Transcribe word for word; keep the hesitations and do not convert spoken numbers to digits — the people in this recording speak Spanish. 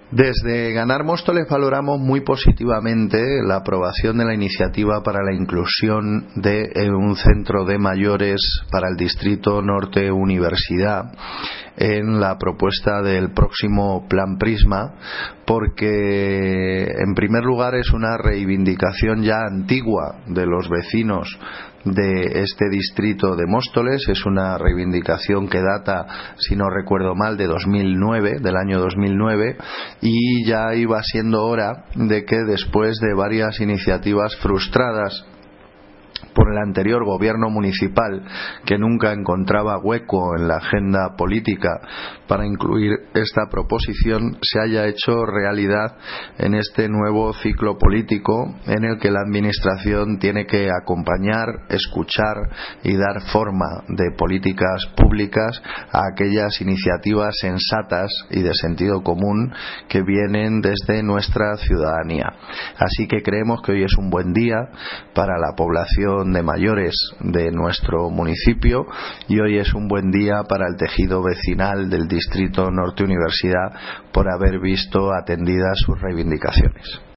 Desde Ganar Móstoles valoramos muy positivamente la aprobación de la iniciativa para la inclusión de un centro de mayores para el Distrito Norte Universidad en la propuesta del próximo Plan Prisma, porque en primer lugar es una reivindicación ya antigua de los vecinos de este distrito de Móstoles. Es una reivindicación que data, si no recuerdo mal, de dos mil nueve, del año dos mil nueve, y ya iba siendo hora de que, después de varias iniciativas frustradas por el anterior gobierno municipal, que nunca encontraba hueco en la agenda política para incluir esta proposición, se haya hecho realidad en este nuevo ciclo político en el que la administración tiene que acompañar, escuchar y dar forma de políticas públicas a aquellas iniciativas sensatas y de sentido común que vienen desde nuestra ciudadanía. Así que creemos que hoy es un buen día para la población de mayores de nuestro municipio, y hoy es un buen día para el tejido vecinal del Distrito Norte Universidad por haber visto atendidas sus reivindicaciones.